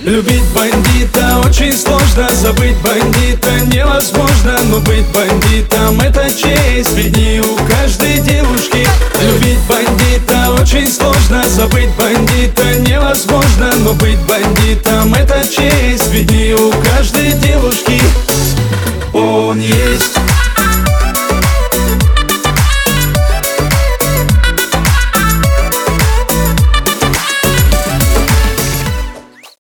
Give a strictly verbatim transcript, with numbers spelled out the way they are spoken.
Любить бандита очень сложно, забыть бандита невозможно. Но быть бандитом — это честь, ведь не у каждой девушки. Любить бандита очень сложно, забыть бандита невозможно. Но быть бандитом — это честь, ведь не у